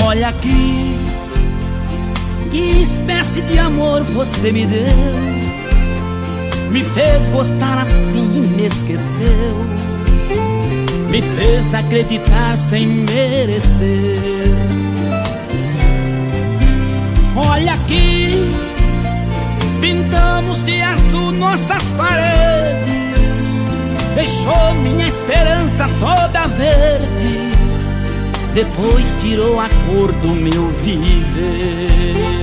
Olha aqui, que espécie de amor você me deu. Me fez gostar assim, me esqueceu. Me fez acreditar sem merecer. Olha aqui, pintamos de azul nossas paredes. Deixou minha esperança toda verde. Depois tirou a cor do meu viver.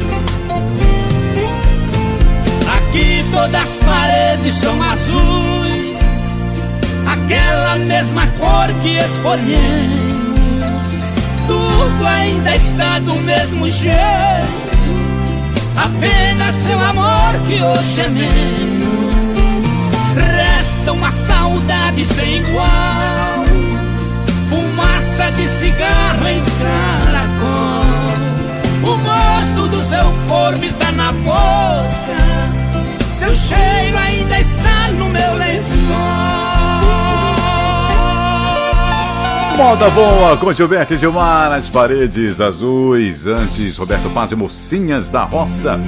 Aqui todas as paredes são azuis, aquela mesma cor que escolhemos. Tudo ainda está do mesmo jeito, apenas seu amor que hoje é menos. Resta uma saudade sem igual, fumaça de cigarro em caracol. O gosto do seu corpo está na boca, seu cheiro ainda está no meu lençol. Moda boa com Gilberto e Gilmar, as paredes azuis. Antes, Roberto Paz e Mocinhas da Roça.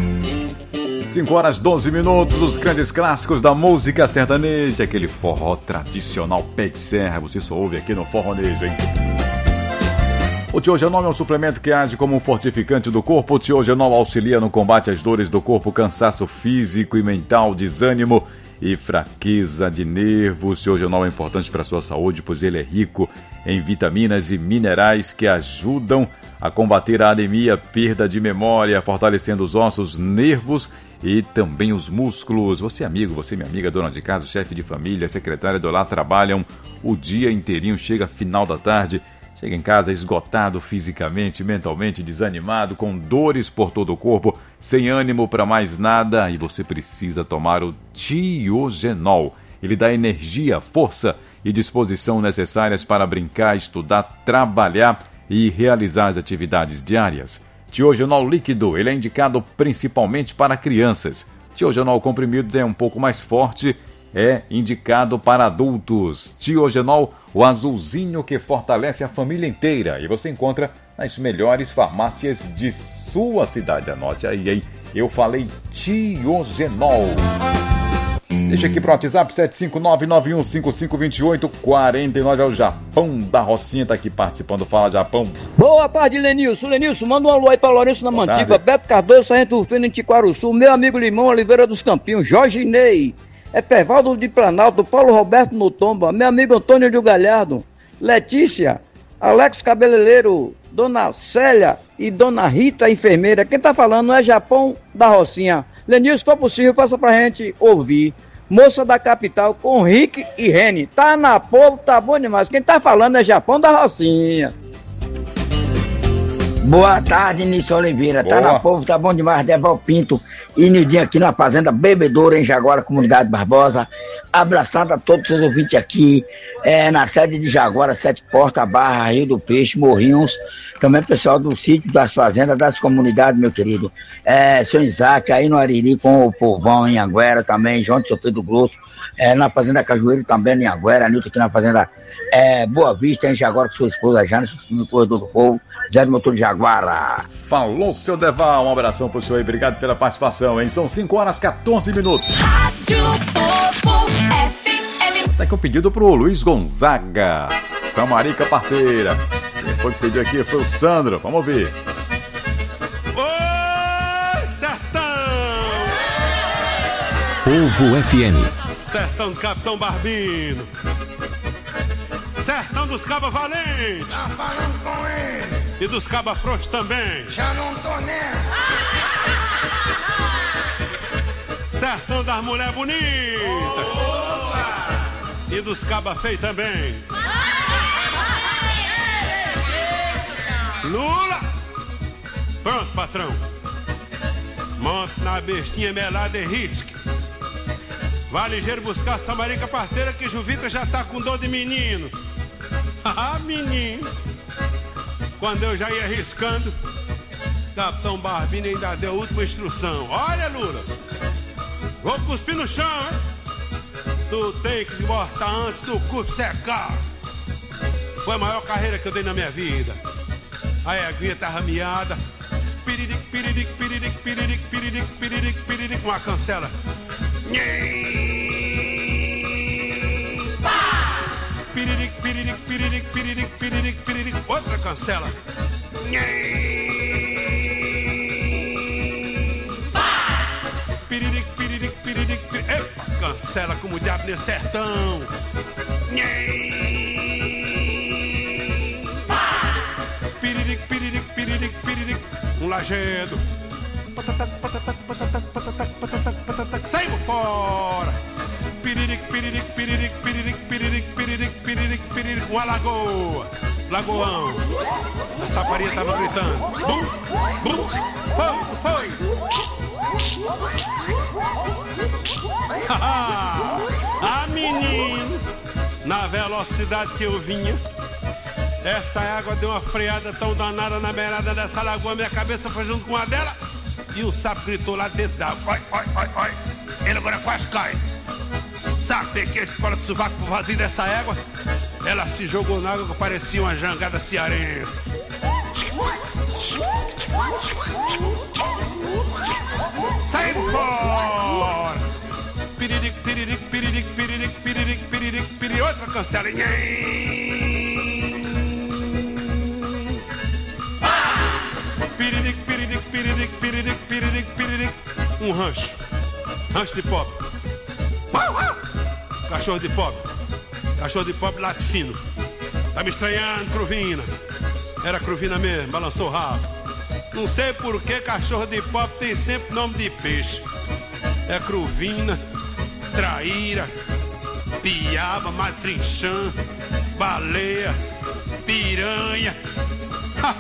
5h12, os grandes clássicos da música sertaneja. Aquele forró tradicional pé de serra, você só ouve aqui no Forronejo, hein? O Tiogenol é um suplemento que age como um fortificante do corpo. O Tiogenol auxilia no combate às dores do corpo, cansaço físico e mental, desânimo e fraqueza de nervos. O Tiogenol é importante para a sua saúde, pois ele é rico em vitaminas e minerais que ajudam a combater a anemia, perda de memória, fortalecendo os ossos, nervos e também os músculos. Você amigo, você minha amiga, dona de casa, chefe de família, secretária do lar, trabalham o dia inteirinho, chega final da tarde, chega em casa esgotado fisicamente, mentalmente, desanimado, com dores por todo o corpo, sem ânimo para mais nada, e você precisa tomar o Tiogenol. Ele dá energia, força e disposição necessárias para brincar, estudar, trabalhar e realizar as atividades diárias. Tiogenol líquido, ele é indicado principalmente para crianças. Tiogenol comprimidos é um pouco mais forte, é indicado para adultos. Tiogenol, o azulzinho que fortalece a família inteira. E você encontra nas melhores farmácias de sua cidade. Anote aí, hein? Eu falei Tiogenol. Deixa aqui pro WhatsApp, 75991552849. É o Japão da Rocinha, tá aqui participando. Fala, Japão. Boa tarde, Lenilson. Lenilson, manda um alô aí pra Lourenço da Mantiba, Beto Cardoso, Sargento Rufino em Tiquaruçu, meu amigo Limão Oliveira dos Campinhos, Jorge Ney, Etevaldo de Planalto, Paulo Roberto no Tomba, meu amigo Antônio de Galhardo, Letícia, Alex Cabeleireiro, Dona Célia e Dona Rita, enfermeira. Quem tá falando é Japão da Rocinha. Lenilson, se for possível, passa pra gente ouvir Moça da Capital com Rick e Reni. Tá na povo, tá bom demais. Quem tá falando é Japão da Rocinha. Boa tarde, Nisso Oliveira. Boa. Tá na povo, tá bom demais. Deval Pinto e Nildinho aqui na Fazenda Bebedoura, em Jaguara, Comunidade Barbosa. Abraçado a todos os ouvintes aqui, na sede de Jaguara, Sete Portas, Barra, Rio do Peixe, Morrinhos. Também pessoal do sítio, das fazendas, das comunidades, meu querido. Seu Isaac, aí no Ariri, com o Povão, em Anguera também, João de Sofia do Grosso. Na Fazenda Cajueiro também, em Anguera. Nilton aqui na Fazenda Boa Vista, em Jaguara, com sua esposa Jana, no Corredor do Povo. Zé do Motor de Jaguara. Falou, seu Deval. Um abração pro senhor aí. Obrigado pela participação, hein? São 5h14. Rádio Povo FM. Tá aqui um pedido pro Luiz Gonzaga, Samarica Parteira. Quem foi que pediu aqui foi o Sandro. Vamos ouvir. Oi, Sertão! Povo FM. Sertão Capitão Barbino. Sertão dos Cabas Valentes. Tá falando com ele. E dos Cabas Frouxos também. Já não tô nessa. Sertão das Mulher Bonitas. E dos Cabas Feios também. Lula. Pronto, patrão. Monte na bestinha melada e risque. Vai ligeiro buscar a Samarica Parteira, que Juvica já tá com dor de menino. Ah, menino. Quando eu já ia arriscando, Capitão Barbino ainda deu a última instrução. Olha, Lula, vou cuspir no chão, hein? Tu tem que mortar antes do corpo secar. Foi a maior carreira que eu dei na minha vida. A eguinha tá rameada. Piriric, piriric, piriric, piriric, piriric, piriric, piriric. Uma cancela. Piriric, piriric, piriric, piriric, piriric, piriric. Outra cancela. Piriric, piriric, piriric, piriric. Epa, cancela como o diabo nesse sertão. Piriric, piriric, piriric, piriric. Um lajedo. Patatac, patatac, patatac, patatac, patatac, patatac. Saímos fora. Piriric, piriric, piriric, piriric, piriric, piriric, piriric, piriric. Uma lagoa. Lagoão. A saparia tava gritando. Bum, bum. Foi. Ah, menino. Na velocidade que eu vinha, essa água deu uma freada tão danada na beirada dessa lagoa. Minha cabeça foi junto com a dela. E o sapo gritou lá dentro da água. Oi. Ele agora quase cai. Sabe que esse polo de sovaco pro vazio dessa égua. Ela se jogou na água que parecia uma jangada cearense. Saímos fora. Piriric, piriric, piriric, piriric, piriric, piriric, piriric. Outra cancela. Piriric, piriric, piriric, piriric, piriric, piriric. Um rancho. Rancho de pobre. Cachorro de pobre. Cachorro de pobre late fino. Tá me estranhando, Cruvina. Era Cruvina mesmo, balançou o rabo. Não sei por que cachorro de pobre tem sempre nome de peixe. É Cruvina, traíra, piaba, matrinchã, baleia, piranha. Ha!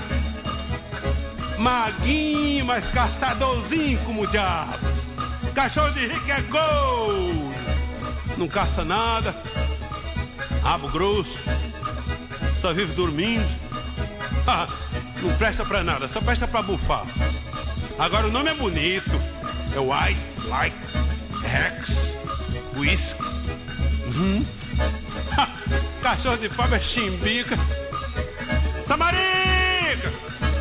Maguinho, mas caçadorzinho como o diabo. Cachorro de rico é gol. Não caça nada. Rabo grosso. Só vive dormindo. Não presta pra nada, só presta pra bufar. Agora o nome é bonito. É White, Rex, Whisky. Cachorro de pobre é chimbica. Samarica!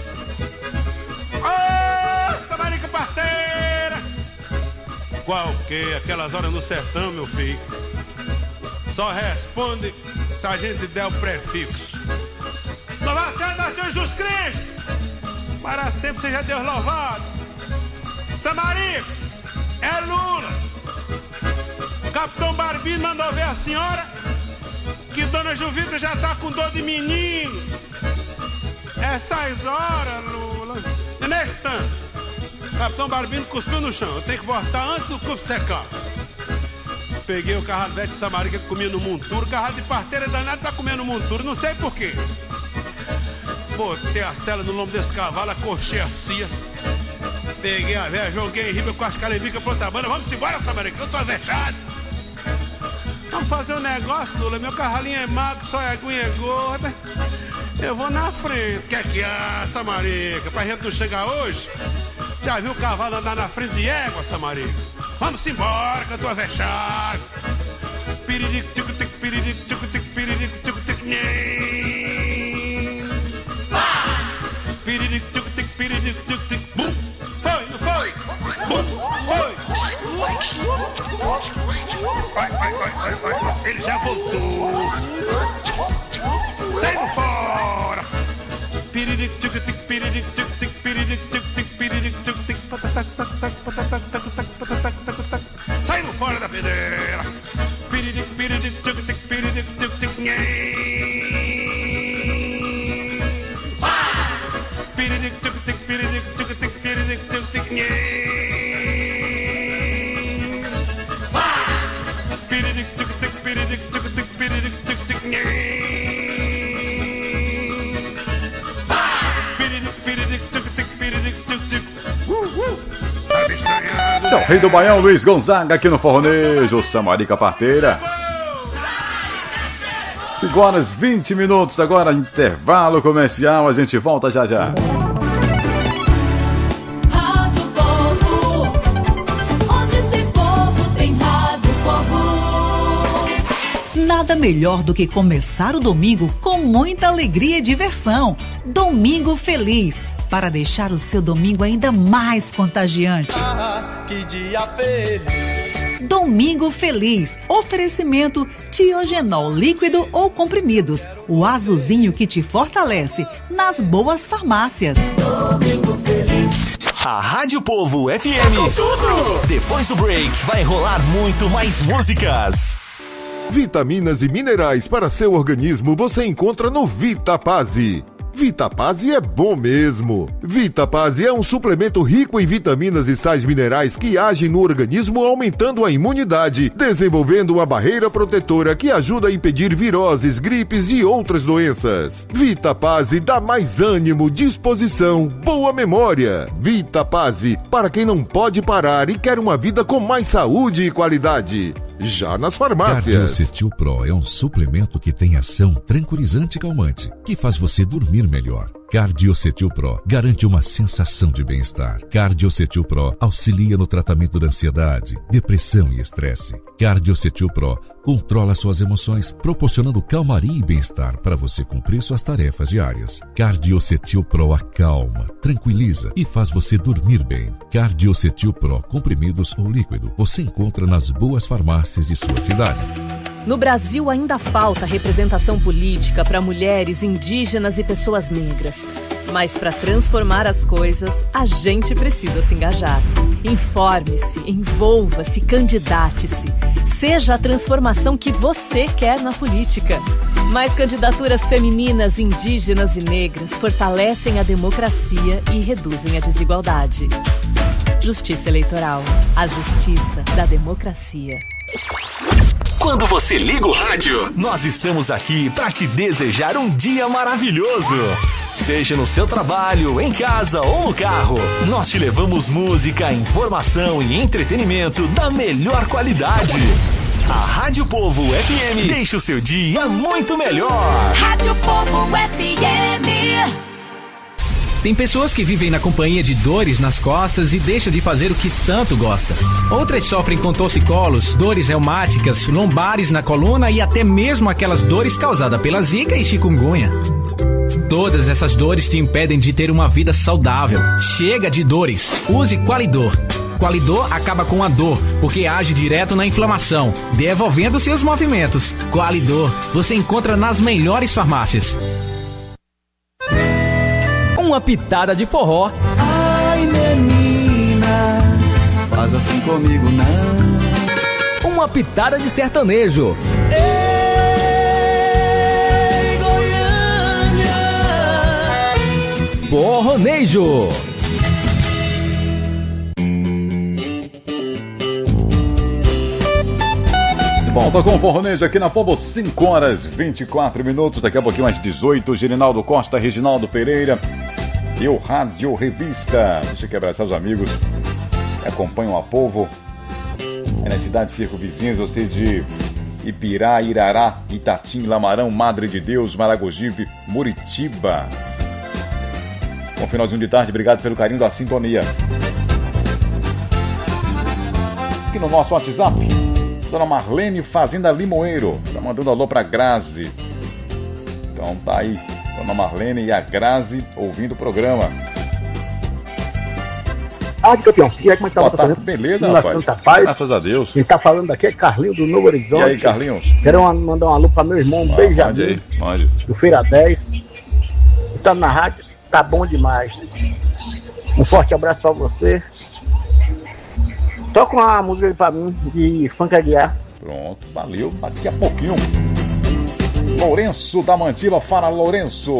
Ô, Samarica parteira! Qual que? Aquelas horas no sertão, meu filho. Só responde se a gente der o prefixo. Louvado seja Senhor Jesus Cristo! Para sempre seja Deus louvado! Samarica! É Lula! O Capitão Barbino mandou ver a senhora que Dona Juvita já tá com dor de menino. Essas horas, Lula. E nesse tanto, Capitão Barbino cuspiu no chão. Eu tenho que voltar antes do cupo secar. Peguei o carrado velho de Samarica que comia no monturo. O carrado de parteira danado tá comendo monturo. Não sei porquê. Botei a sela no lombo desse cavalo, acorchei a cia. Peguei a velha, joguei em riba com as calembicas pra outra banda. Vamos embora, Samarica, eu tô avexado. Vamos fazer um negócio, Lula. Meu carralinho é magro, só a aguinha é gorda. Eu vou na frente. Quer que Samarica? Pra gente não chegar hoje? Já viu o cavalo andar na frente de égua, Samarica? Vamos embora, que eu tô avexado. Piriric, tucutic, piriric, tucutic, piriric, tucutic, piriric, tucutic, piriric, tucutic, bum. Foi, não foi? Bum, foi. Vai. Ele já voltou. Saindo fora. Piriric, tucutic, piriric, tucutic, piriric, tucutic, piriric, tucutic, patatac, patatac, patatac, patatac, patatac, patatac. Saindo fora da pedreira. Piriric, piriric, tucutic, piriric, tucutic, piriric, tucutic, piriric, tucutic, piriric, tucutic, piriric, tucutic, piriric, tucutic, piriric, tucutic, Esse é o rei do Baião, Luiz Gonzaga, aqui no Forronejo, Samarica Parteira. 5 horas 20 minutos, agora intervalo comercial, a gente volta já já. Rádio Povo, onde tem povo, tem Rádio Povo. Nada melhor do que começar o domingo com muita alegria e diversão. Domingo Feliz, para deixar o seu domingo ainda mais contagiante. Que dia feliz. Domingo Feliz. Oferecimento Tiogenol líquido ou comprimidos. O azulzinho que te fortalece nas boas farmácias. Domingo Feliz. A Rádio Povo FM. Tudo. Depois do break vai rolar muito mais músicas. Vitaminas e minerais para seu organismo você encontra no Vitapase. Vitapase é bom mesmo. Vitapase é um suplemento rico em vitaminas e sais minerais que agem no organismo aumentando a imunidade, desenvolvendo uma barreira protetora que ajuda a impedir viroses, gripes e outras doenças. Vitapase dá mais ânimo, disposição, boa memória. Vitapase, para quem não pode parar e quer uma vida com mais saúde e qualidade. Já nas farmácias. Cardiocetil Pro é um suplemento que tem ação tranquilizante e calmante, que faz você dormir melhor. Cardiocetil Pro garante uma sensação de bem-estar. Cardiocetil Pro auxilia no tratamento da ansiedade, depressão e estresse. Cardiocetil Pro controla suas emoções, proporcionando calmaria e bem-estar para você cumprir suas tarefas diárias. Cardiocetil Pro acalma, tranquiliza e faz você dormir bem. Cardiocetil Pro, comprimidos ou líquido, você encontra nas boas farmácias de sua cidade. No Brasil ainda falta representação política para mulheres, indígenas e pessoas negras. Mas para transformar as coisas, a gente precisa se engajar. Informe-se, envolva-se, candidate-se. Seja a transformação que você quer na política. Mais candidaturas femininas, indígenas e negras fortalecem a democracia e reduzem a desigualdade. Justiça Eleitoral. A justiça da democracia. Quando você liga o rádio, nós estamos aqui para te desejar um dia maravilhoso. Seja no seu trabalho, em casa ou no carro, nós te levamos música, informação e entretenimento da melhor qualidade. A Rádio Povo FM deixa o seu dia muito melhor. Rádio Povo FM. Tem pessoas que vivem na companhia de dores nas costas e deixam de fazer o que tanto gosta. Outras sofrem com torcicolos, dores reumáticas, lombares na coluna e até mesmo aquelas dores causadas pela zika e chikungunya. Todas essas dores te impedem de ter uma vida saudável. Chega de dores. Use Qualidor. Qualidor acaba com a dor, porque age direto na inflamação, devolvendo seus movimentos. Qualidor, você encontra nas melhores farmácias. Uma pitada de forró. Ai, menina, faz assim comigo não. Uma pitada de sertanejo. Ei, Goiânia. Forronejo. Volta com o Forronejo aqui na Povo, 5 horas 24 minutos. Daqui a pouquinho mais 18, Girinaldo Costa, Reginaldo Pereira e o Rádio Revista. Deixa eu abraçar os amigos que acompanham a Povo. É nas cidades circunvizinhas, você de Ipirá, Irará, Itatim, Lamarão, Madre de Deus, Maragogipe, Muritiba. Bom finalzinho de tarde, obrigado pelo carinho da sintonia. Aqui no nosso WhatsApp, Dona Marlene Fazenda Limoeiro tá mandando alô pra Grazi. Então tá aí, Dona Marlene e a Grazi ouvindo o programa. Campeão, e aí, como é que tá você? Beleza, na rapaz. Santa Paz. Graças a Deus. Quem tá falando aqui é Carlinhos do Novo Horizonte. E aí, Carlinhos? Quero mandar um alô pra meu irmão Benjamin, do Feira 10. Tá na rádio, tá bom demais. Um forte abraço pra você. Toca uma música aí pra mim, de Funk Aguiar. Pronto, valeu, daqui a pouquinho. Lourenço da Mantiva, fala Lourenço.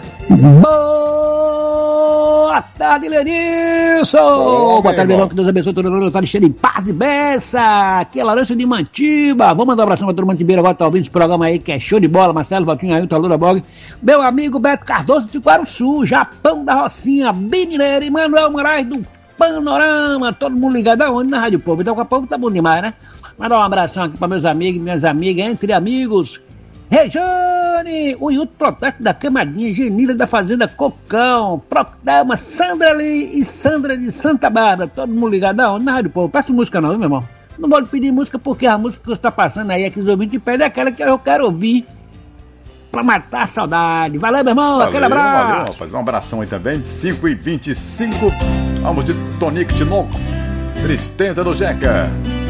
Boa tarde, Lenilson. Boa tarde, meu irmão, que Deus abençoe todo mundo, está cheio de paz e bênção. Aqui é Lourenço de Mantiba. Vou mandar um abração pra todo mundo de Beira, agora tá ouvindo esse programa aí, que é show de bola. Marcelo, Valtinho, Ailton, Lula Bog. Meu amigo Beto Cardoso de Guaruçu, Japão da Rocinha, Binileiro e Manuel Moraes do Panorama, todo mundo ligado aonde? Na Rádio Povo. Então, com a Povo tá bom demais, né? Mandar um abração aqui para meus amigos e minhas amigas, entre amigos. Rejane, o Yuto Protesto da Camadinha, Genila da Fazenda Cocão, Procdama, Sandra Lee e Sandra de Santa Bárbara. Todo mundo ligado aonde? Na Rádio Povo. Peço música não, viu, meu irmão? Não vou lhe pedir música porque a música que você está passando aí, que os ouvintes pedem, é aquela que eu quero ouvir pra matar a saudade. Valeu, meu irmão, aquele abraço. Valeu, rapaz, um abração aí também. 5h25, vamos de Tonico Tinoco, Tristeza do Jeca.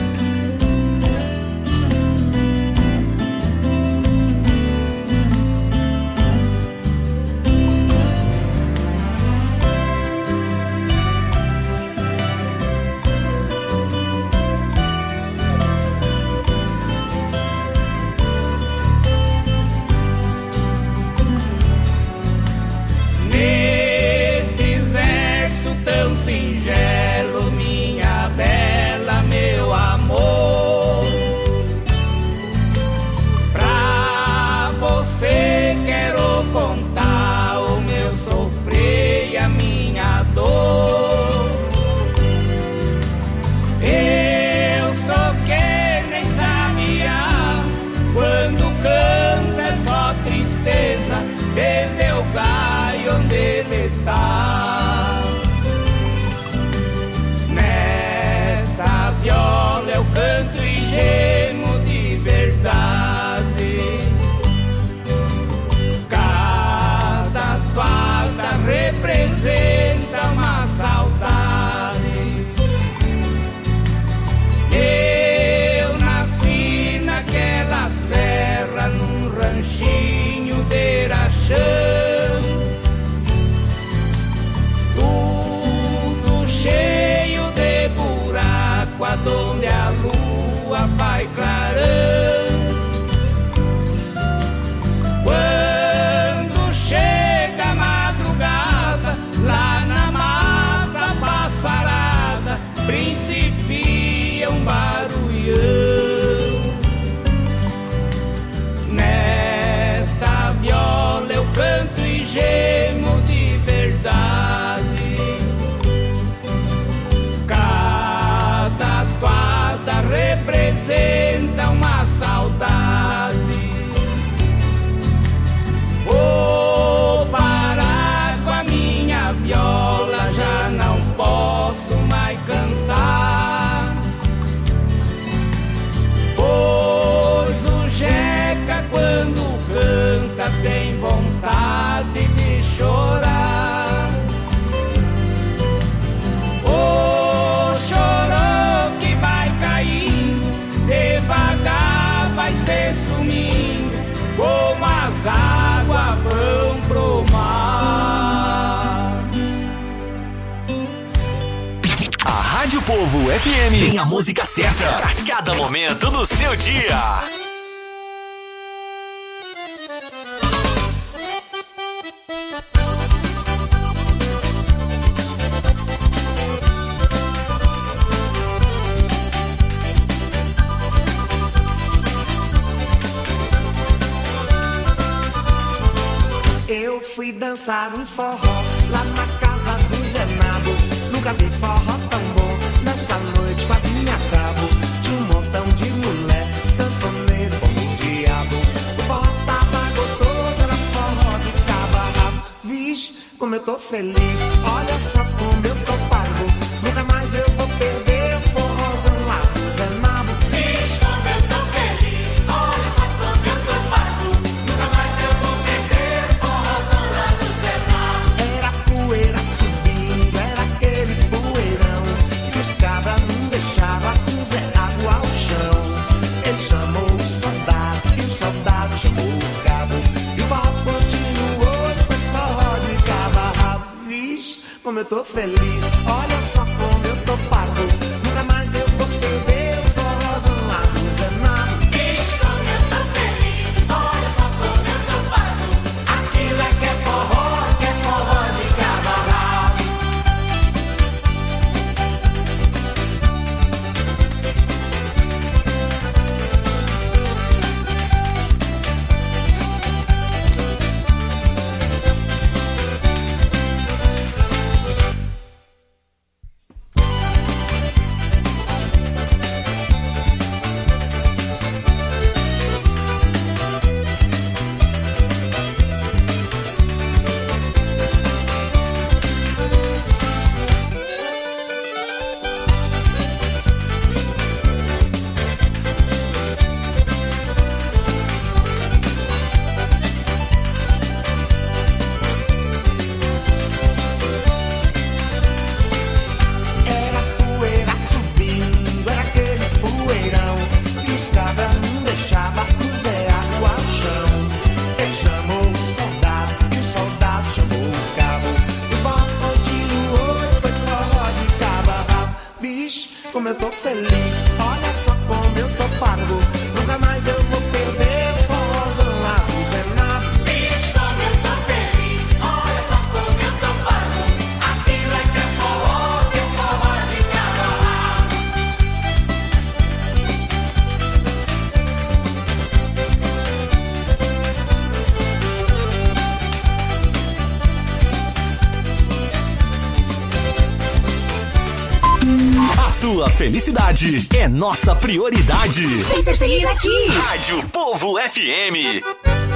Povo FM tem a música certa pra cada momento do seu dia. Eu fui dançar um forró lá na casa do Zé Nabo. Nunca vi forró tão bom. Nessa noite quase me acabo. Tinha um montão de mulher, sanfoneiro como o diabo. O forró tava gostoso, era forró de cabo a rabo. Vixe, como eu tô feliz, olha só como eu tô pago. Nunca mais eu vou perder o forrozão lá do Zé Nabo. Vixe, como eu tô feliz, olha só como eu tô pago. Nunca mais eu vou perder o forrozão lá do Zé Nabo. Era poeira subindo, era aquele poeirão que os cabras não deixavam puser água ao chão. Ele chamou o soldado e o soldado chamou o cabo. E o forró continuou, foi forró de cabo a rabo. Vixe, como eu tô feliz, olha só como eu tô pago. Nunca mais eu vou perder o forrozão lá do Zé Nabo. Vixe, como eu tô feliz, olha só como eu tô pago. Aquilo é que é forró de cabo a rabo. como eu tô feliz. Olha só como eu tô pago. Nunca mais eu vou perder o forrozão lá do Zé Nato. Bicho, como eu tô feliz. Olha só como eu tô pago. Aquilo é que é forró, que é forró de carnaval. Tua felicidade é nossa prioridade. Vem ser feliz aqui. Rádio Povo FM.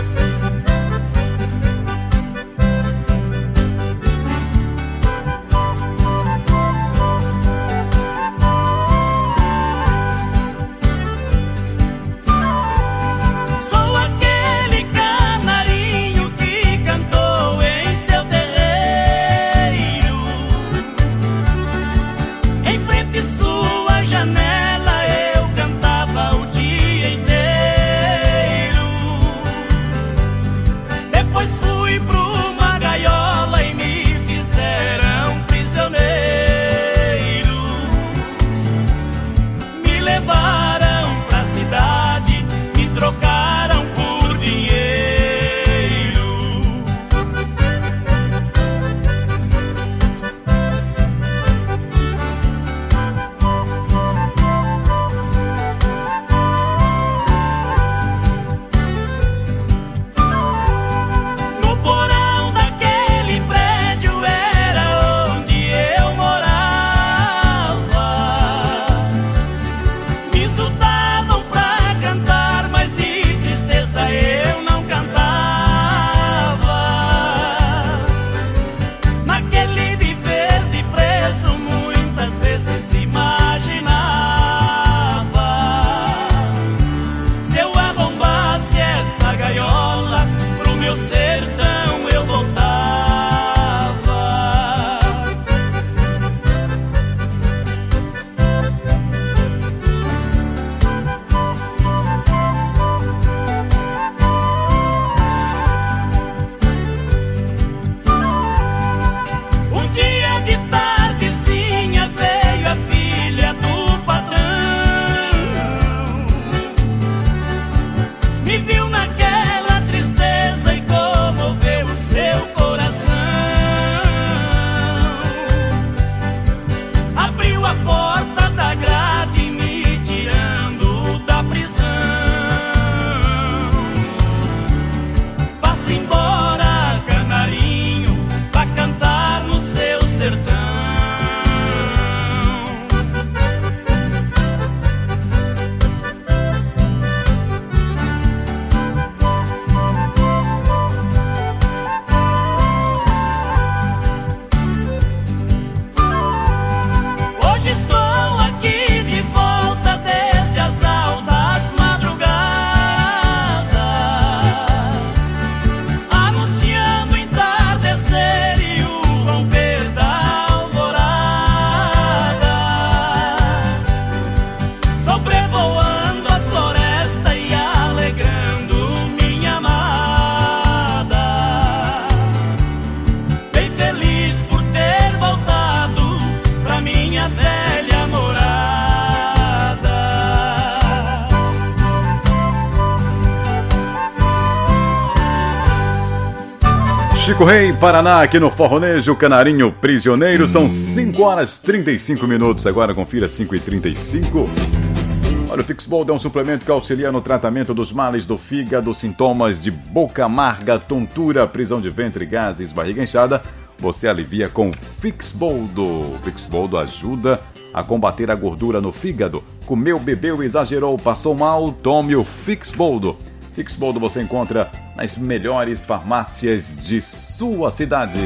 Chico Rei, Paraná, aqui no Forronejo, Canarinho Prisioneiro. São 5 horas 35 minutos. Agora confira 5h35. Olha, o Fixbold é um suplemento que auxilia no tratamento dos males do fígado, sintomas de boca amarga, tontura, prisão de ventre, gases, barriga inchada. Você alivia com Fixbold. O Fixbold ajuda a combater a gordura no fígado. Comeu, bebeu, exagerou, passou mal, tome o Fixbold. Fixbold você encontra nas melhores farmácias de sua cidade.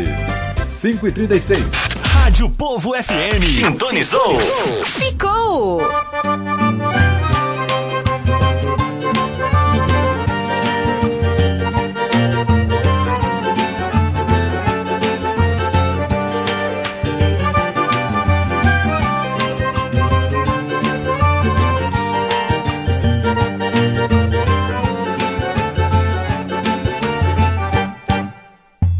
5h36. Rádio Povo FM. Sintonizou. Ficou.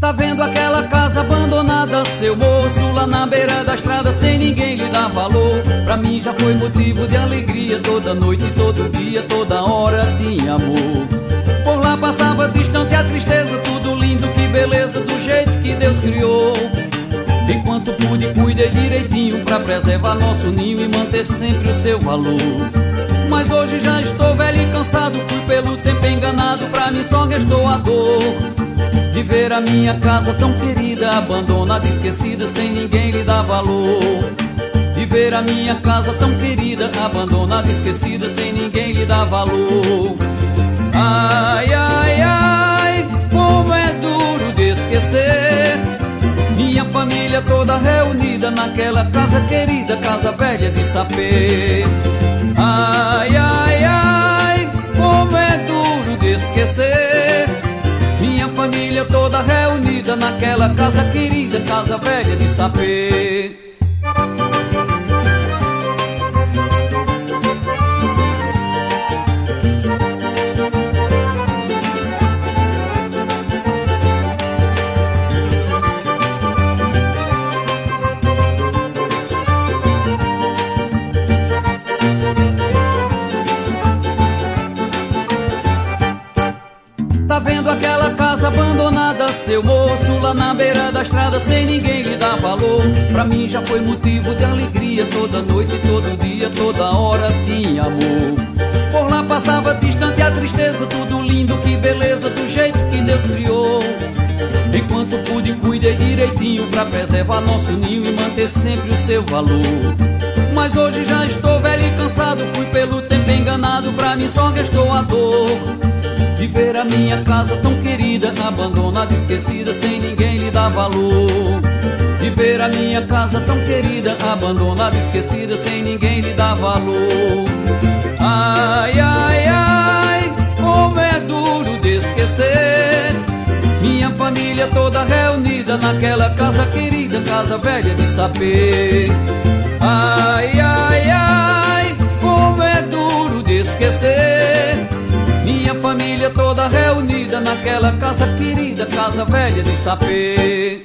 Tá vendo aquela casa abandonada, seu moço, lá na beira da estrada, sem ninguém lhe dar valor. Pra mim já foi motivo de alegria, toda noite, todo dia, toda hora tinha amor. Por lá passava distante a tristeza, tudo lindo, que beleza, do jeito que Deus criou. Enquanto pude, cuidei direitinho pra preservar nosso ninho e manter sempre o seu valor. Mas hoje já estou velho e cansado, fui pelo tempo enganado, pra mim só restou a dor de ver a minha casa tão querida, abandonada, esquecida, sem ninguém lhe dar valor. De ver a minha casa tão querida, abandonada, esquecida, sem ninguém lhe dar valor. Ai, ai, ai, como é duro de esquecer minha família toda reunida naquela casa querida, casa velha de Sapê. Ai, ai, ai, como é duro de esquecer minha família toda reunida naquela casa querida, casa velha de Sapê. Tá vendo aquela casa abandonada, seu moço, lá na beira da estrada, sem ninguém lhe dar valor. Pra mim já foi motivo de alegria, toda noite, todo dia, toda hora tinha amor. Por lá passava distante a tristeza, tudo lindo, que beleza, do jeito que Deus criou. Enquanto pude, cuidei direitinho pra preservar nosso ninho e manter sempre o seu valor. Mas hoje já estou velho e cansado, fui pelo tempo enganado, pra mim só restou a dor de ver a minha casa tão querida, abandonada, esquecida, sem ninguém lhe dar valor. De ver a minha casa tão querida, abandonada, esquecida, sem ninguém lhe dar valor. Ai, ai, ai, como é duro de esquecer minha família toda reunida naquela casa querida, casa velha de Sapê. Ai, ai, ai, como é duro de esquecer minha família toda reunida naquela casa querida, casa velha de Sapê.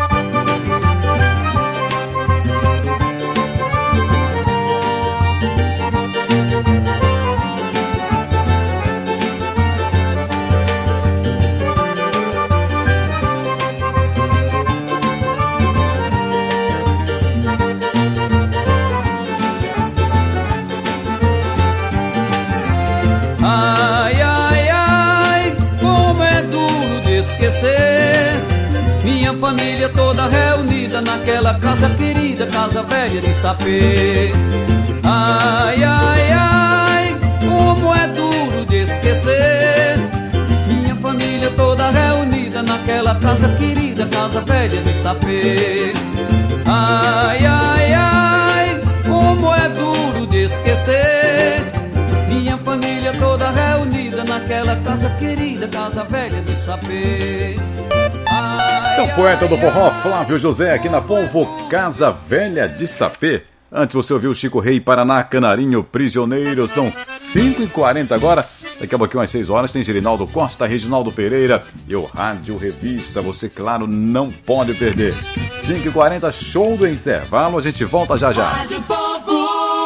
Ai, ai, ai, como é duro de esquecer minha família toda reunida naquela casa querida, casa velha de Sapê. Ai, ai, ai, como é duro de esquecer minha família toda reunida naquela casa querida, casa velha de Sapê. Ai, ai, ai, como é duro de esquecer minha família toda reunida naquela casa querida, casa velha de Sapê. São poeta do forró, Flávio José, aqui na Povo, Casa Velha de Sapê. Antes você ouviu Chico Rei, Paraná, Canarinho, Prisioneiro. São 5h40 agora. Daqui a pouquinho às 6 horas tem Gerinaldo Costa, Reginaldo Pereira e o Rádio Revista. Você, claro, não pode perder. 5h40, show do intervalo. A gente volta já já. Rádio Povo.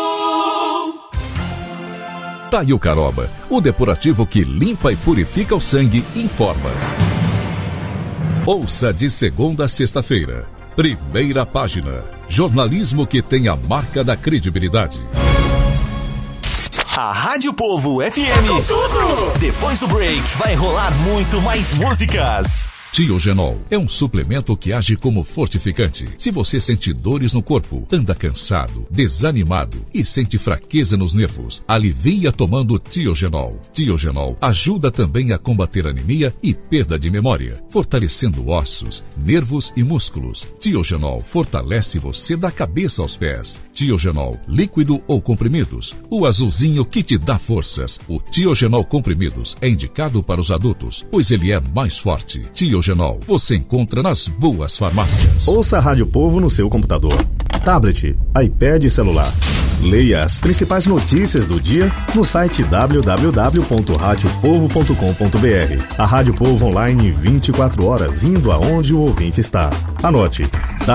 Taio Caroba, o depurativo que limpa e purifica o sangue, informa. Ouça de segunda a sexta-feira. Primeira página. Jornalismo que tem a marca da credibilidade. A Rádio Povo FM. Com tudo. Depois do break, vai rolar muito mais músicas. Tiogenol é um suplemento que age como fortificante. Se você sente dores no corpo, anda cansado, desanimado e sente fraqueza nos nervos, alivia tomando Tiogenol. Tiogenol ajuda também a combater anemia e perda de memória, fortalecendo ossos, nervos e músculos. Tiogenol fortalece você da cabeça aos pés. Tiogenol, líquido ou comprimidos, o azulzinho que te dá forças. O Tiogenol comprimidos é indicado para os adultos, pois ele é mais forte. Tiogenol você encontra nas boas farmácias. Ouça a Rádio Povo no seu computador, tablet, iPad e celular. Leia as principais notícias do dia no site www.radiopovo.com.br. A Rádio Povo online 24 horas, indo aonde o ouvinte está. Anote: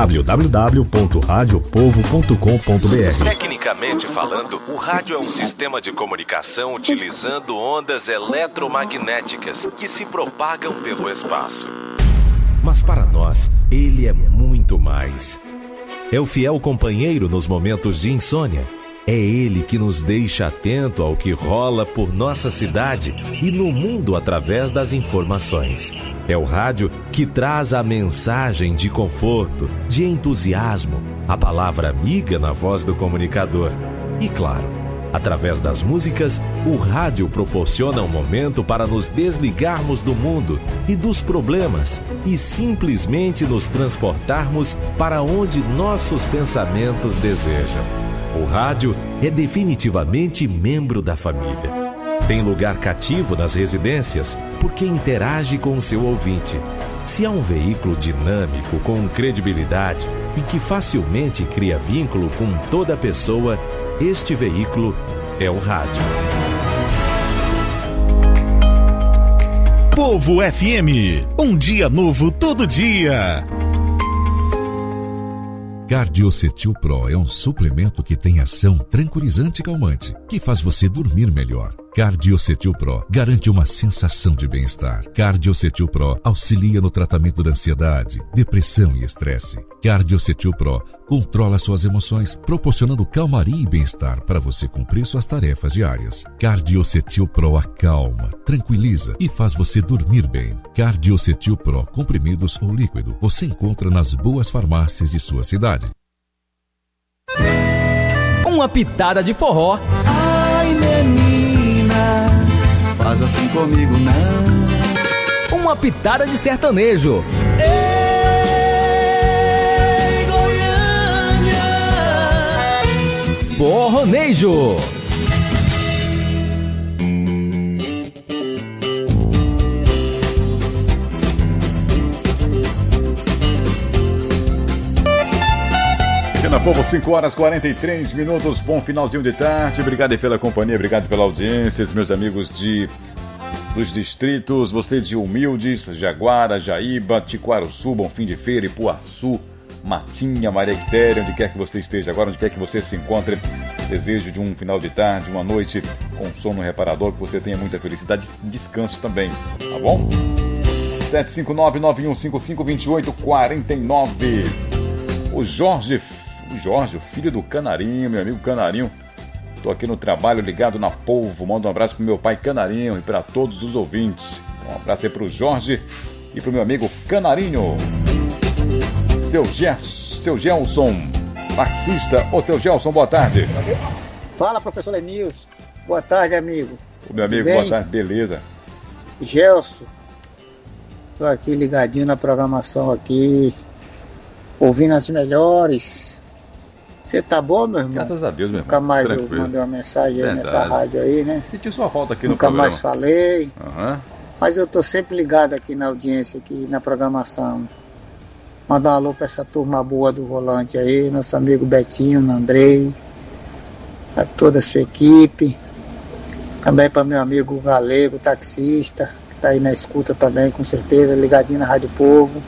www.radiopovo.com.br. Tecnicamente falando, o rádio é um sistema de comunicação utilizando ondas eletromagnéticas que se propagam pelo espaço. Mas para nós, ele é muito mais. É o fiel companheiro nos momentos de insônia. É ele que nos deixa atento ao que rola por nossa cidade e no mundo através das informações. É o rádio que traz a mensagem de conforto, de entusiasmo, a palavra amiga na voz do comunicador. E claro, através das músicas, o rádio proporciona um momento para nos desligarmos do mundo e dos problemas e simplesmente nos transportarmos para onde nossos pensamentos desejam. O rádio é definitivamente membro da família. Tem lugar cativo nas residências porque interage com o seu ouvinte. Se há um veículo dinâmico, com credibilidade e que facilmente cria vínculo com toda pessoa, este veículo é o rádio. Povo FM, um dia novo todo dia. Cardiocetil Pro é um suplemento que tem ação tranquilizante e calmante, que faz você dormir melhor. Cardiocetil Pro garante uma sensação de bem-estar. Cardiocetil Pro auxilia no tratamento da ansiedade, depressão e estresse. Cardiocetil Pro controla suas emoções, proporcionando calmaria e bem-estar para você cumprir suas tarefas diárias. Cardiocetil Pro acalma, tranquiliza e faz você dormir bem. Cardiocetil Pro, comprimidos ou líquido, você encontra nas boas farmácias de sua cidade. Uma pitada de forró. Ai, menina, faz assim comigo não. Uma pitada de sertanejo. Ei, Goiânia, Forronejo. Na Povo, 5 horas 43 minutos, bom finalzinho de tarde, obrigado aí pela companhia, obrigado pela audiência, meus amigos dos distritos, você de Humildes, Jaguara, Jaíba, Tiquaruçu, Bonfim de Feira, Ipuaçu, Matinha, Maria Quitéria, onde quer que você esteja agora, onde quer que você se encontre, desejo de um final de tarde, uma noite com sono reparador, que você tenha muita felicidade e descanso também, tá bom? 759-9155-2849. O Jorge, o filho do Canarinho, meu amigo Canarinho. Tô aqui no trabalho, ligado na Polvo. Manda um abraço pro meu pai Canarinho e para todos os ouvintes. Um abraço aí pro Jorge e pro meu amigo Canarinho. Seu Gelson, taxista. Ô, seu Gelson, boa tarde. Fala, professor Lenilson. Boa tarde, amigo. O meu amigo, boa tarde, beleza. Gelson, tô aqui ligadinho na programação aqui, ouvindo as melhores. Você tá bom, meu irmão? Graças a Deus, meu irmão. Nunca mais tranquilo. Eu mandei uma mensagem aí nessa rádio aí, né? Senti sua falta aqui no Nunca programa. mais falei. Uhum. Mas eu tô sempre ligado aqui na audiência, aqui na programação. Mandar um alô pra essa turma boa do volante aí, nosso amigo Betinho, Andrei, a toda a sua equipe. Também para meu amigo Galego, taxista, que tá aí na escuta também, com certeza, ligadinho na Rádio Povo.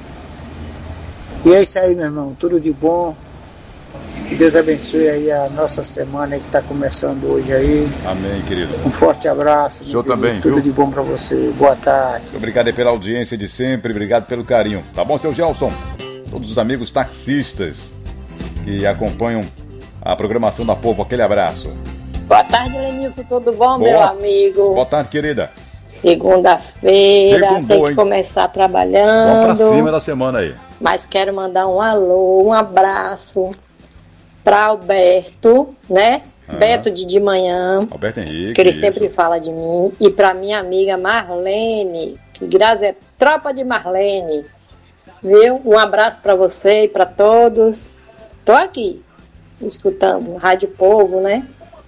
E é isso aí, meu irmão, tudo de bom. Que Deus abençoe aí a nossa semana aí que tá começando hoje aí. Amém, querido. Um forte abraço. O senhor também, tudo viu? de bom pra você. Boa tarde. Obrigado aí pela audiência de sempre, obrigado pelo carinho. Tá bom, seu Gelson? Todos os amigos taxistas que acompanham a programação da Povo, aquele abraço. Boa tarde, Lenilson, tudo bom, meu amigo? Boa tarde, querida. Segunda-feira, tem que começar trabalhando. Vamos pra cima da semana aí. Mas quero mandar um alô, um abraço pra Alberto, né? Beto de manhã. Alberto Henrique. Que ele sempre fala de mim. E pra minha amiga Marlene, que graças é tropa de Marlene. Viu? Um abraço pra você e pra todos. Tô aqui, escutando Rádio Povo, né?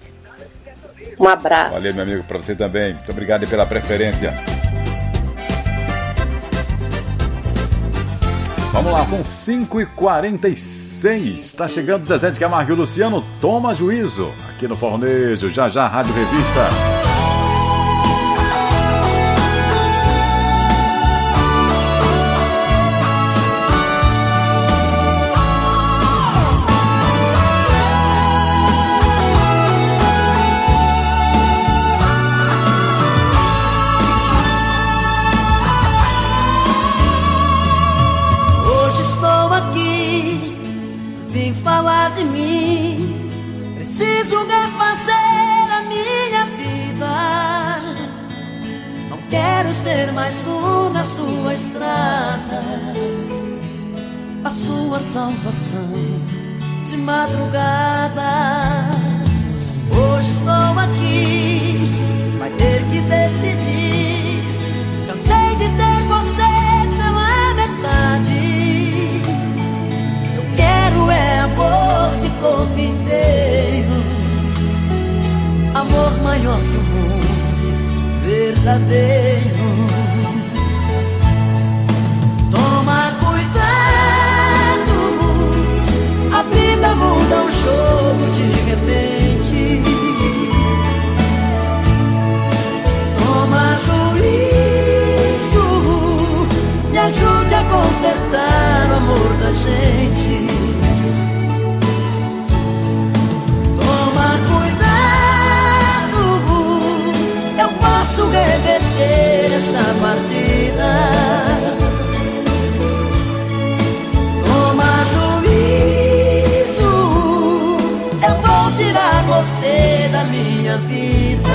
Um abraço. Valeu, meu amigo, pra você também. Muito obrigado aí pela preferência. Vamos lá, são 5h46. Está chegando Zezé de Camargo e o Luciano. Toma juízo. Aqui no Fornejo, já Rádio Revista. De mim, preciso refazer a minha vida. Não quero ser mais um na sua estrada, a sua salvação de madrugada. Hoje estou aqui, vai ter que decidir. Cansei de ter você pela metade. Eu quero é amor de corpo inteiro, amor maior que o mundo, verdadeiro. Toma cuidado, a vida muda um jogo de repente. Toma juízo, me ajude a consertar o amor da gente. Posso reverter essa partida. Toma juízo, eu vou tirar você da minha vida.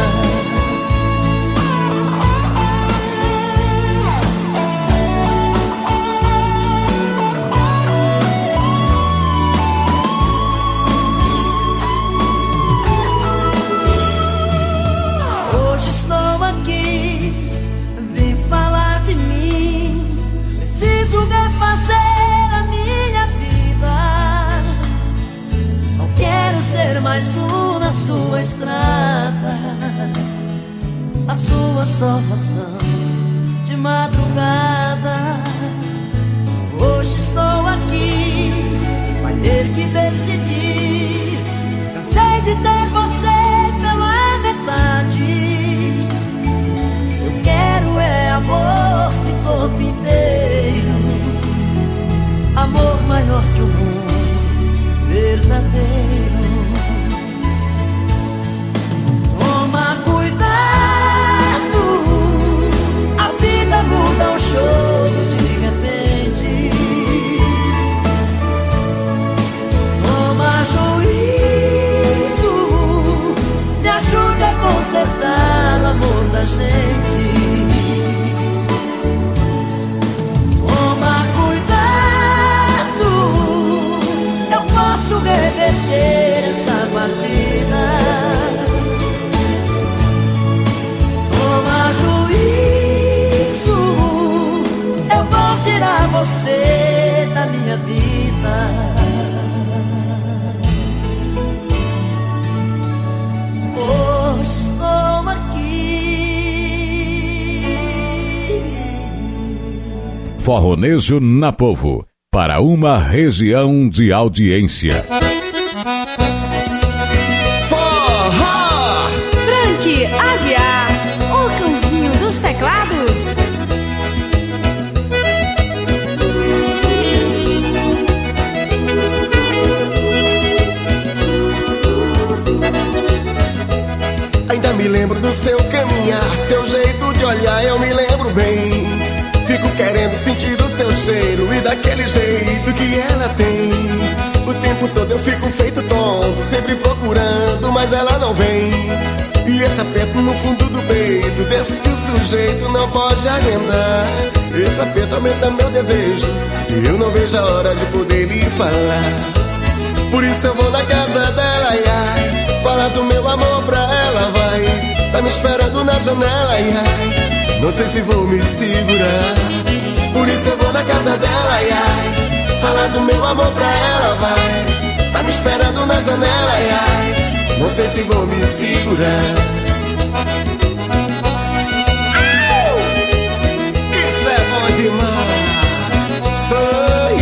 Mais um na sua estrada, a sua salvação de madrugada. Hoje estou aqui, vai ter que decidir. Cansei de ter você pela metade. Eu quero é amor de corpo inteiro, amor maior que o mundo, verdadeiro. Muda um jogo de repente. Toma juízo, me ajude a consertar o amor da gente. Toma cuidado, eu posso reverter essa partida. Toma juízo, tirar você da minha vida. Hoje estou aqui. Forronejo na Povo, para uma região de audiência. Forró! Frank Aguiar, o cãozinho dos teclados. Ainda me lembro do seu caminhar, seu jeito de olhar, eu me lembro bem. Fico querendo sentir o seu cheiro e daquele jeito que ela tem. O tempo todo eu fico feito tonto, sempre procurando, mas ela não vem. E esse aperto no fundo do peito, desse que o sujeito não pode aguentar. Esse aperto aumenta meu desejo e eu não vejo a hora de poder lhe falar. Por isso eu vou na casa dela, ai, ai, falar do meu amor pra ela, vai. Tá me esperando na janela, ai, ai, não sei se vou me segurar. Por isso eu vou na casa dela, ai, ai, falar do meu amor pra ela, vai. Tá me esperando na janela, ai, ai, não sei se vou me segurar. Isso é bom demais. Oh,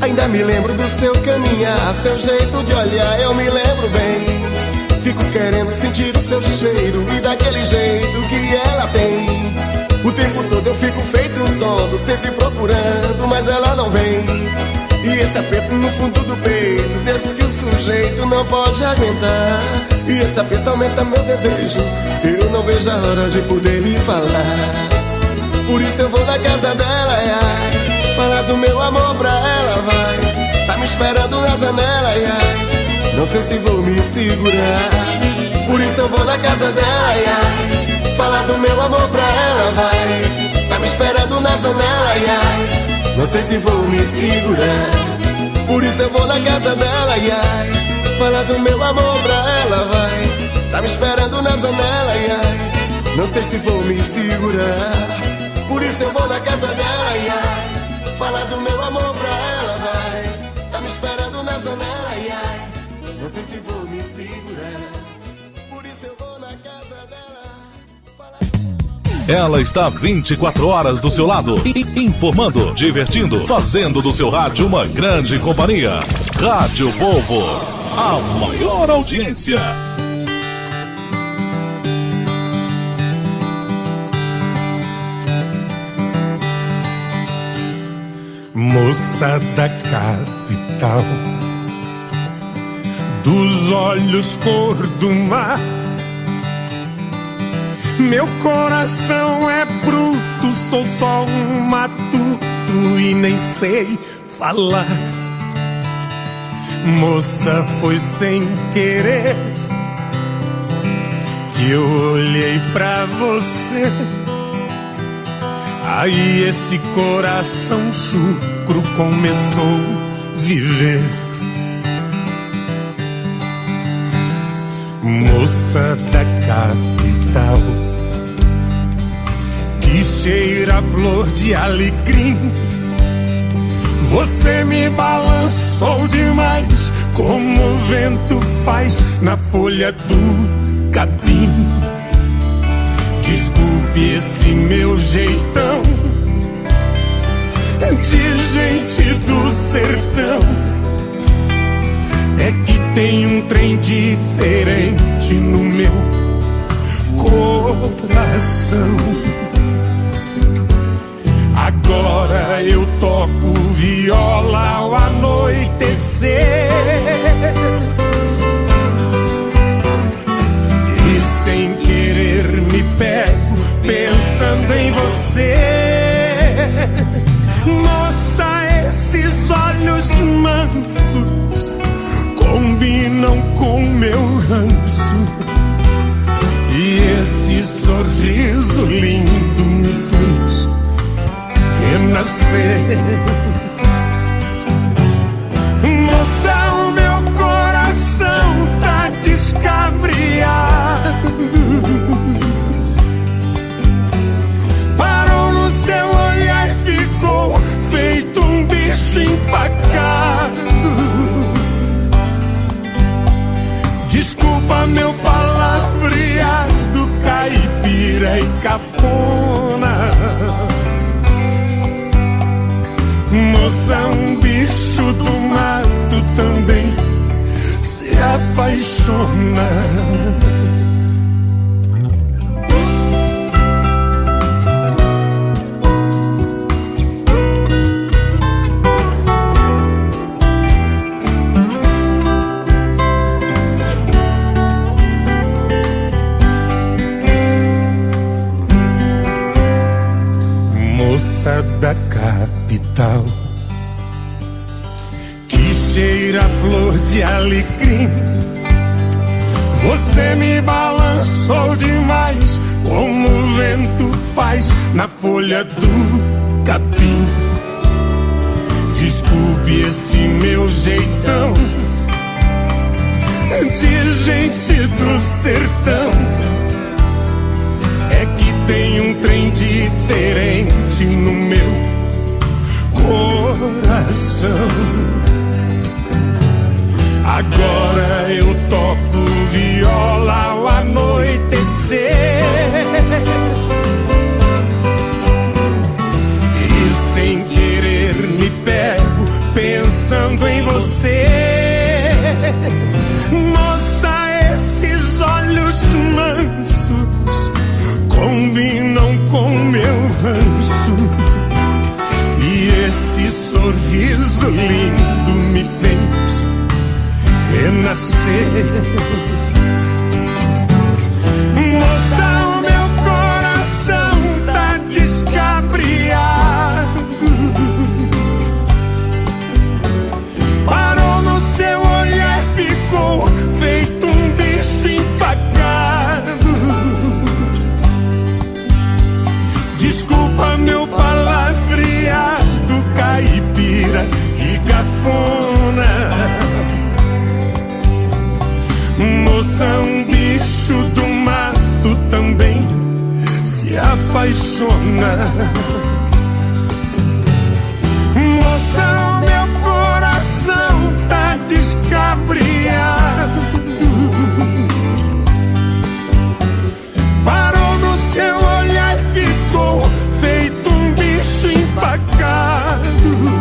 Ainda me lembro do seu caminhar, seu jeito de olhar, eu me lembro bem. Fico querendo sentir o seu cheiro e daquele jeito que ela tem. O tempo todo eu fico feito um tonto, sempre procurando, mas ela não vem. E esse aperto no fundo do peito, desse que o sujeito não pode aguentar. E esse aperto aumenta meu desejo, eu não vejo a hora de poder lhe falar. Por isso eu vou na casa dela, ai, falar do meu amor pra ela, vai. Tá me esperando na janela, ai, não sei se vou me segurar. Por isso eu vou na casa dela, ai, falar do meu amor pra ela, vai. Tá me esperando na janela, ai, não sei se vou me segurar. Por isso eu vou na casa dela, ai, falar do meu amor pra ela, vai. Tá me esperando na janela, ai, não sei se vou me segurar. Por isso eu vou na casa dela, ai, falar do meu amor pra ela, vai. Tá me esperando na janela, ai, não sei se vou me segurar. Por isso eu vou na casa dela. Ela está 24 horas do seu lado, informando, divertindo, fazendo do seu rádio uma grande companhia. Rádio Povo, a maior audiência. Moça da capital, dos olhos cor do mar, meu coração é bruto, sou só um matuto e nem sei falar. Moça, foi sem querer que eu olhei pra você. Aí esse coração chucro começou a viver. Moça da capital, que cheira a flor de alecrim, você me balançou demais, como o vento faz na folha do capim. Desculpe esse meu jeitão de gente do sertão, é que tem um trem diferente no meu coração. Agora eu toco viola ao anoitecer e sem querer me pego pensando em você. Moça, esses olhos mansos combinam com meu ranço, e esse sorriso lindo me fez renascer. Moça, o meu coração tá descabriado, parou no seu olhar e ficou feito um bicho empacado. Desculpa meu palavreado caipira e cafona. Moça, um bicho do mato também se apaixona. Moça da capital, que cheira a flor de alecrim, você me balançou demais, como o vento faz na folha do capim. Desculpe esse meu jeitão de gente do sertão, é que tem um trem diferente no meu coração. Agora eu toco viola ao anoitecer e sem querer me pego pensando você. Moça, esses olhos mansos combinam com meu ranço, e esse sorriso lindo me fez renascer. Moça, o meu coração tá descabriado, parou no seu olhar, ficou feito um bicho empacado. Desculpa meu palavreado caipira e cafona. Moça, um bicho do mato também se apaixona. Moça, o meu coração tá descabriado, parou no seu olhar, ficou feito um bicho empacado.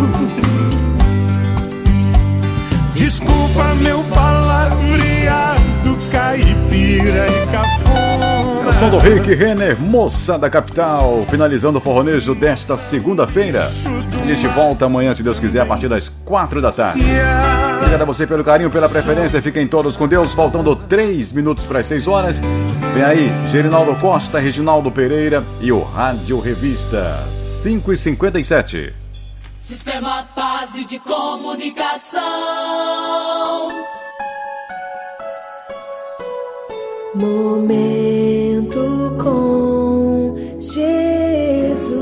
Desculpa meu palavreado caipira e cafona. É o som do Rick Renner, Moça da Capital, finalizando o forronejo desta segunda-feira. A gente volta amanhã, se Deus quiser, a partir das 4 da tarde. Obrigado a você pelo carinho, pela preferência. Fiquem todos com Deus. Faltando 3 minutos para as 6 horas. Vem aí, Gerinaldo Costa, Reginaldo Pereira e o Rádio Revista 5h57. Sistema Base de Comunicação. Momento com Jesus.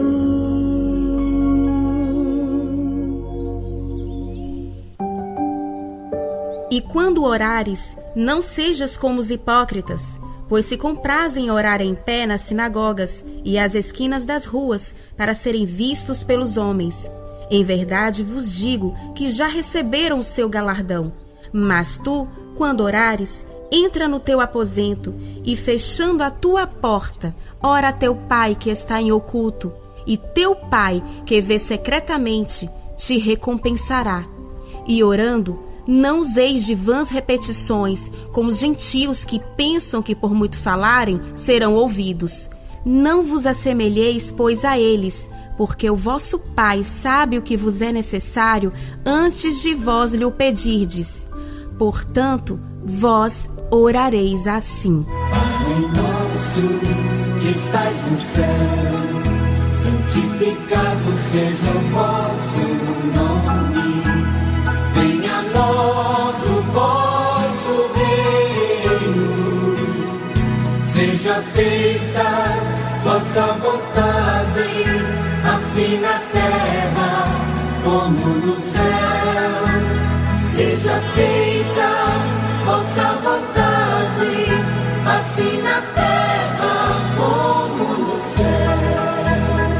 E quando orares, não sejas como os hipócritas, pois se comprazem orar em pé nas sinagogas e às esquinas das ruas, para serem vistos pelos homens. Em verdade vos digo que já receberam o seu galardão. Mas tu, quando orares, entra no teu aposento e, fechando a tua porta, ora a teu Pai que está em oculto, e teu Pai que vê secretamente te recompensará. E orando, não useis de vãs repetições, como os gentios que pensam que por muito falarem serão ouvidos. Não vos assemelheis, pois, a eles, porque o vosso Pai sabe o que vos é necessário antes de vós lhe o pedirdes. Portanto, vós orareis assim: Pai nosso que estais no céu, santificado seja o vosso nome. Venha a nós o vosso reino, seja feita vossa vontade, assim na terra como no céu. Seja feita vossa vontade, assim na terra como no céu.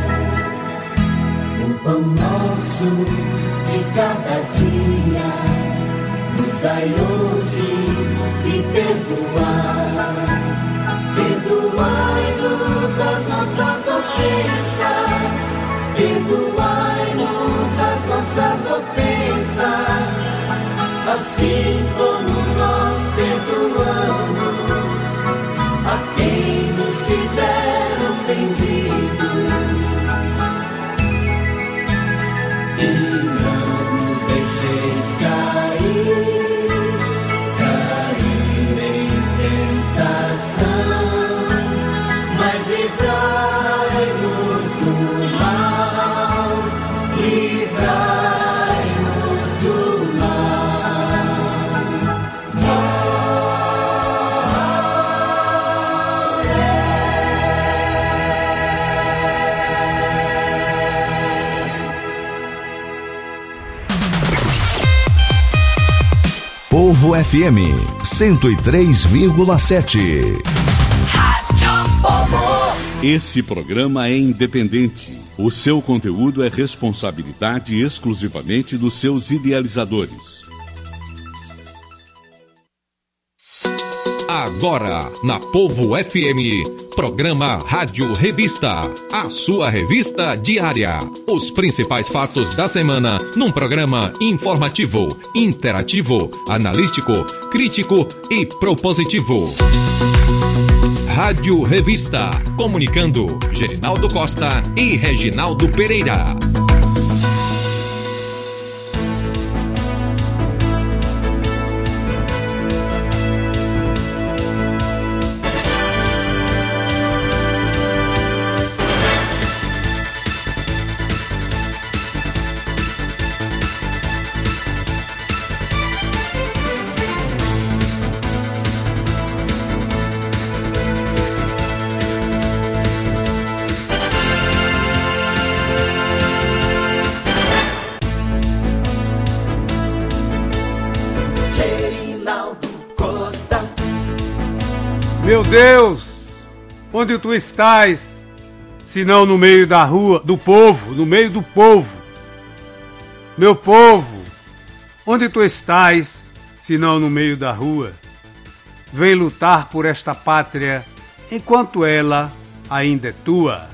O pão nosso de cada dia nos dai hoje e perdoai-nos as nossas ofensas, perdoai-nos as nossas ofensas, assim como nós perdoamos a quem nos tiver ofendido. E não nos deixeis cair em tentação, mas livrai-nos do mal, livrai-nos do Povo FM 103,7. Esse programa é independente. O seu conteúdo é responsabilidade exclusivamente dos seus idealizadores. Agora, na Povo FM, programa Rádio Revista, a sua revista diária. Os principais fatos da semana num programa informativo, interativo, analítico, crítico e propositivo. Rádio Revista, comunicando Gerinaldo Costa e Reginaldo Pereira. Meu Deus, onde tu estás, senão no meio da rua, do povo, no meio do povo? Meu povo, onde tu estás, senão no meio da rua? Vem lutar por esta pátria, enquanto ela ainda é tua.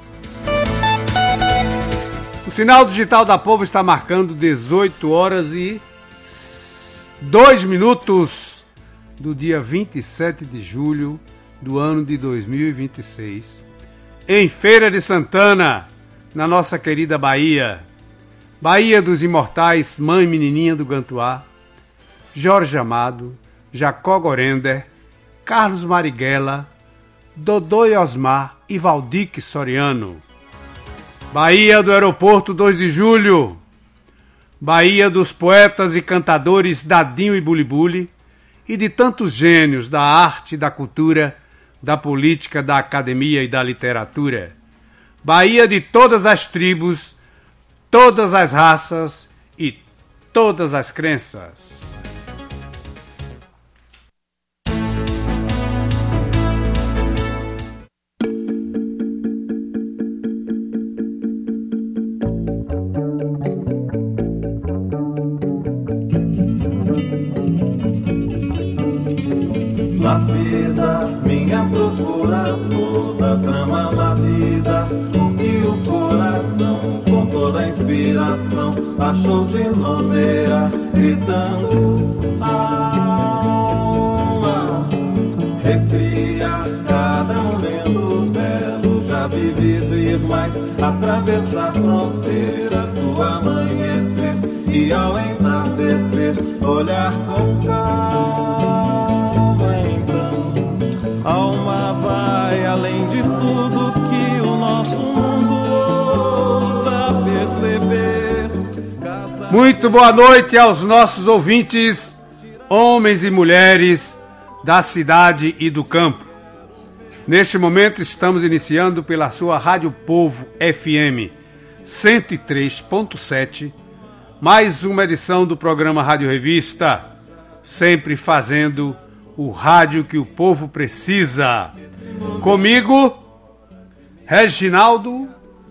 O sinal digital da Povo está marcando 18 horas e 2 minutos. Do dia 27 de julho do ano de 2026, em Feira de Santana, na nossa querida Bahia, Bahia dos Imortais, Mãe Menininha do Gantuá, Jorge Amado, Jacó Gorender, Carlos Marighella, Dodô e Osmar e Valdique Soriano. Bahia do Aeroporto 2 de Julho, Bahia dos poetas e cantadores Dadinho e Bulibuli, e de tantos gênios da arte, da cultura, da política, da academia e da literatura. Bahia de todas as tribos, todas as raças e todas as crenças. Lapida, minha procura toda, trama lapida, o que o coração, com toda a inspiração, achou de nomear, gritando alma, recria cada momento belo, já vivido e mais, atravessar fronteiras do amanhecer, e ao entardecer, olhar com calma. Alma vai além de tudo que o nosso mundo ousa perceber. Muito boa noite aos nossos ouvintes, homens e mulheres da cidade e do campo. Neste momento estamos iniciando pela sua Rádio Povo FM 103.7, mais uma edição do programa Rádio Revista, sempre fazendo o rádio que o povo precisa. Comigo, Reginaldo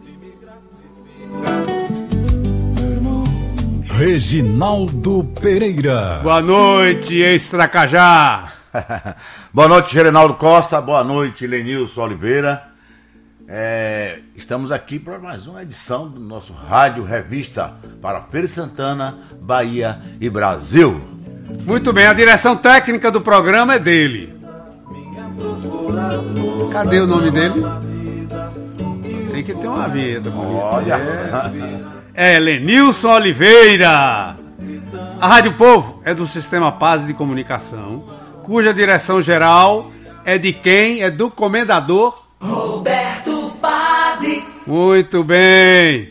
Pereira. Boa noite, ex-Tracajá. Boa noite, Gerinaldo Costa. Boa noite, Lenilson Oliveira. Estamos aqui para mais uma edição do nosso Rádio Revista para Feira de Santana, Bahia e Brasil. Muito bem, a direção técnica do programa é dele. Cadê o nome dele? Tem que ter uma vinheta. Olha! É Lenilson Oliveira. A Rádio Povo é do Sistema Paz de Comunicação, cuja direção geral é de quem? É do comendador Roberto Pazzi. Muito bem.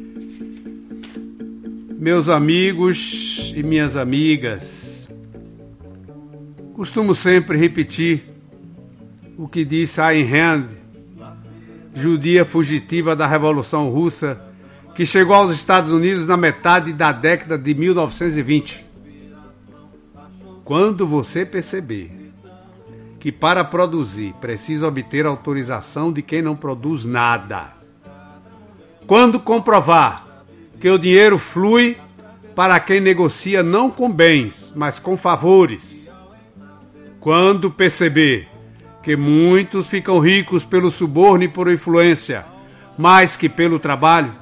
Meus amigos e minhas amigas, costumo sempre repetir o que disse Ayn Rand, judia fugitiva da Revolução Russa, que chegou aos Estados Unidos na metade da década de 1920. Quando você perceber que para produzir precisa obter autorização de quem não produz nada, quando comprovar que o dinheiro flui para quem negocia não com bens, mas com favores, Quando perceber que muitos ficam ricos pelo suborno e por influência, mais que pelo trabalho,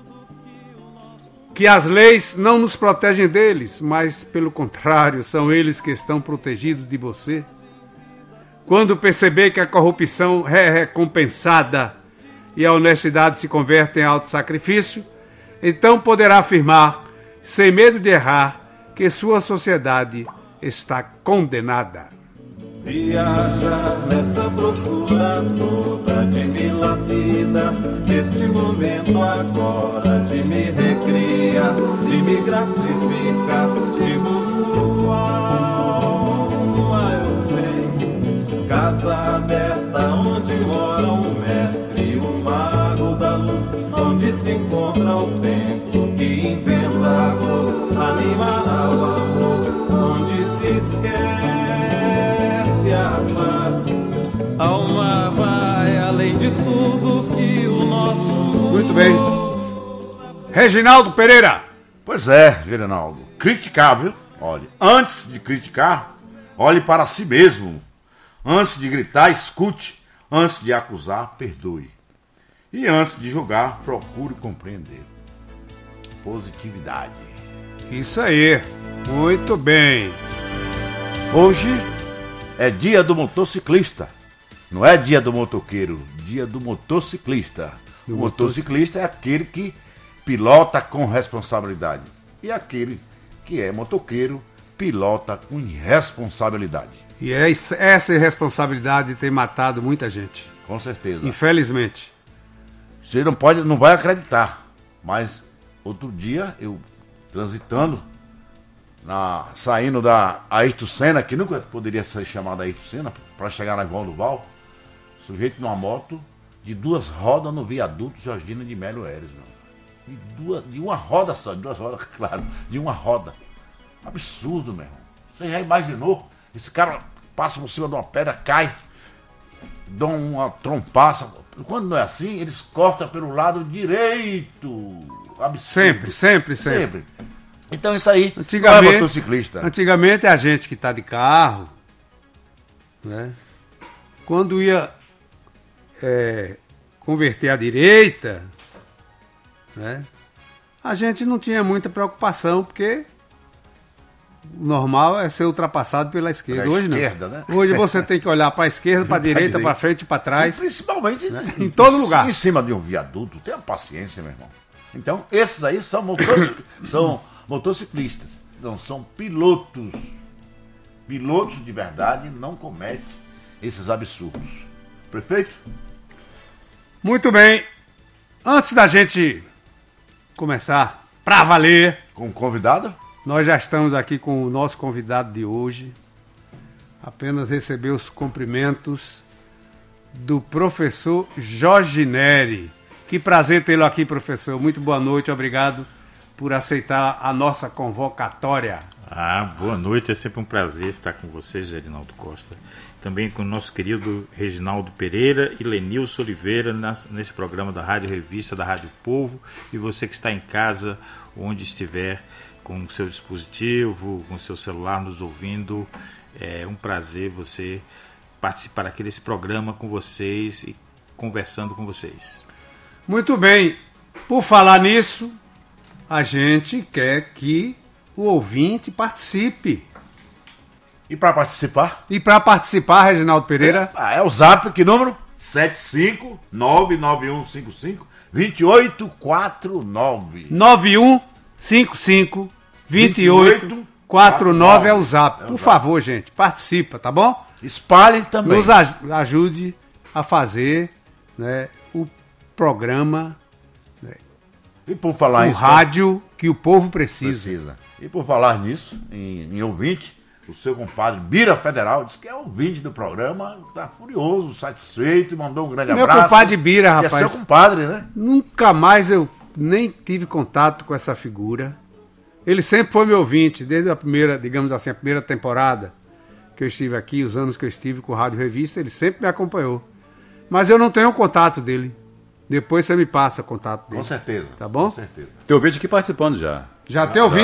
que as leis não nos protegem deles, mas pelo contrário, são eles que estão protegidos de você. Quando perceber que a corrupção é recompensada e a honestidade se converte em autossacrifício, então poderá afirmar, sem medo de errar, que sua sociedade está condenada. Viajar nessa procura toda de me lapida, neste momento agora de me recria, de me gratifica, de busco alma, eu sei. Casa aberta onde mora o mestre, o mago da luz, onde se encontra o templo que inventa a cor, animará o amor, onde se esquece a paz. Alma vai além de tudo que o nosso mundo. Muito bem. Reginaldo Pereira. Pois é, Reginaldo. Criticar, viu? Olhe, antes de criticar, olhe para si mesmo. Antes de gritar, escute. Antes de acusar, perdoe. E antes de julgar, procure compreender. Positividade. Isso aí. Muito bem. Hoje é dia do motociclista. Não é dia do motoqueiro, dia do motociclista. O motociclista é aquele que pilota com responsabilidade. E aquele que é motoqueiro pilota com irresponsabilidade. E essa irresponsabilidade tem matado muita gente. Com certeza. Infelizmente. Você não vai acreditar. Mas outro dia eu transitando, saindo da Ayrton Senna, que nunca poderia ser chamada Ayrton Senna, para chegar na João do Val, sujeito numa moto de 2 rodas no viaduto Jorgina de Melo Eres, de uma roda só, de 2 rodas, claro, de uma roda. Absurdo, meu irmão. Você já imaginou? Esse cara passa por cima de uma pedra, cai, dão uma trompaça. Quando não é assim, eles cortam pelo lado direito. Absurdo. Sempre. Então isso aí antigamente, não é motociclista. Antigamente a gente que está de carro, né, quando ia converter à direita, né, a gente não tinha muita preocupação, porque o normal é ser ultrapassado pela esquerda. Hoje esquerda, não. Né? Hoje você tem que olhar para a esquerda, para a direita, para frente e para trás. E principalmente, né, em todo lugar. Em cima de um viaduto. Tenha paciência, meu irmão. Então, esses aí são motociclistas. Não são pilotos. Pilotos de verdade não cometem esses absurdos. Prefeito? Muito bem. Antes da gente começar pra valer. Com o convidado? Nós já estamos aqui com o nosso convidado de hoje. Apenas receber os cumprimentos do professor Jorge Neri. Que prazer tê-lo aqui, professor. Muito boa noite, obrigado por aceitar a nossa convocatória. Boa noite, é sempre um prazer estar com vocês, Reginaldo Costa. Também com o nosso querido Reginaldo Pereira e Lenilson Oliveira nesse programa da Rádio Revista, da Rádio Povo. E você que está em casa, onde estiver, com o seu dispositivo, com o seu celular nos ouvindo, é um prazer você participar aqui desse programa com vocês e conversando com vocês. Muito bem, por falar nisso, a gente quer que o ouvinte participe. E para participar? Reginaldo Pereira? É o zap, que número? 75991552849. 91552849 é o zap. Por favor, gente, participa, tá bom? Espalhe também. Nos ajude a fazer, né, o programa, né, e por falar o isso, rádio que o povo precisa. E por falar nisso, em ouvinte, o seu compadre Bira Federal disse que é ouvinte do programa, está furioso, satisfeito, mandou um grande abraço. Meu compadre Bira, rapaz. É seu compadre, né? Nunca mais eu nem tive contato com essa figura. Ele sempre foi meu ouvinte, desde a primeira, digamos assim, a primeira temporada que eu estive aqui, os anos que eu estive com o Rádio Revista, ele sempre me acompanhou. Mas eu não tenho o contato dele. Depois você me passa o contato dele. Com certeza. Tá bom? Com certeza. Tem ouvinte aqui participando já. Já tem ouvinte